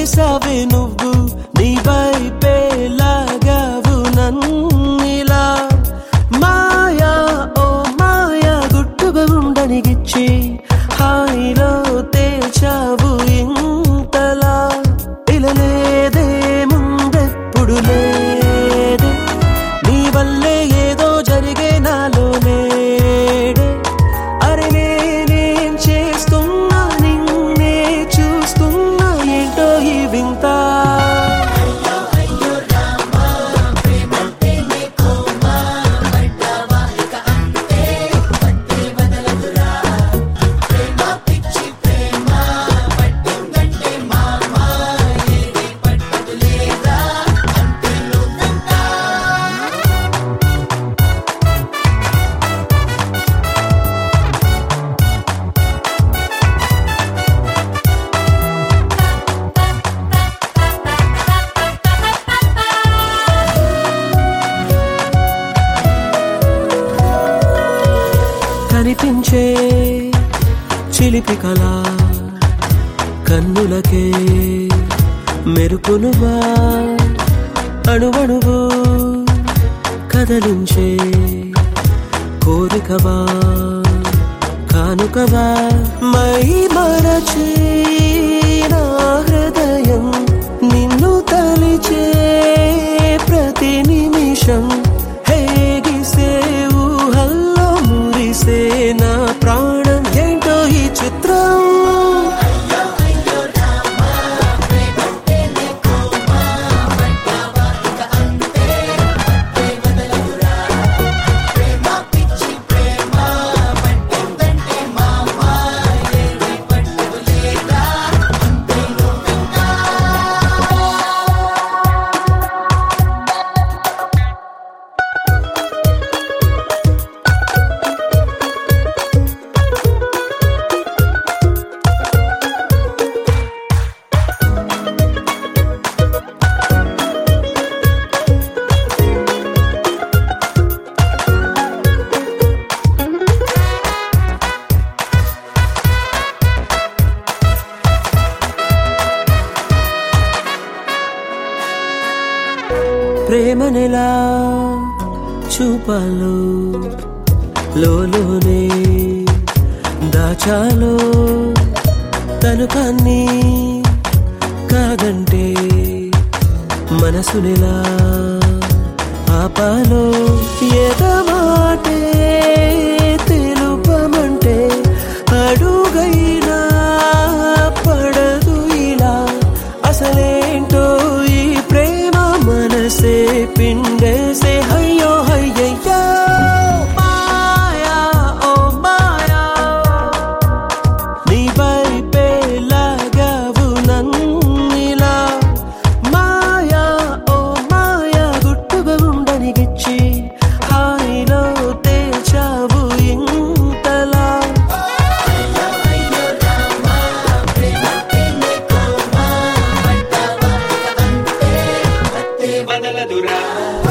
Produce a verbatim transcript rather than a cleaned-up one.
చేసావే నువ్వు నీ వైపే లాగావు నన్నిలా మాయా ఓ మాయా గుట్టుగా ఉండనిగిచ్చి హాయిలో తేల్చావు ఇంతలా ఇలా లేదే ముందెప్పుడు లేదే నీ వల్లే ఏదో జరిగే నాలో నేడే అరే నేనేం చేస్తున్నా నిన్నే చూస్తున్నా ఏంటో ఈ వింత కనిపించే చిలిపి కళ కన్నులకే మెరుపునువా అణువణువు కదలించే కోరికవా కానుకవా మై మరచే నా హృదయం నిన్ను తలిచే ప్రతి నిమిషం హేగిసే ఊహల్లో మురిసే నా ప్రాణం ఏంటో ఈ చిత్రం ప్రేమనెలా చూపాలో లోలోనే దాచాలో తను కాన్ని కాదంటే మనసునెలా ఆపాలో ఎదమాటే తెలుపమంటే అడుగైనా పడదు ఇలా అసలేంటో ఈ ప్రేమ మనసే పిండేసే హయ్యో హయ్యయ్యా మాయా ఓ మాయా నీ వైపే లాగావు నన్నిలా మాయా ఓ మాయా గుట్టుగా ఉండనిగిచ్చి హాయిలో తేల్చావు ఇంతలా బదలదురా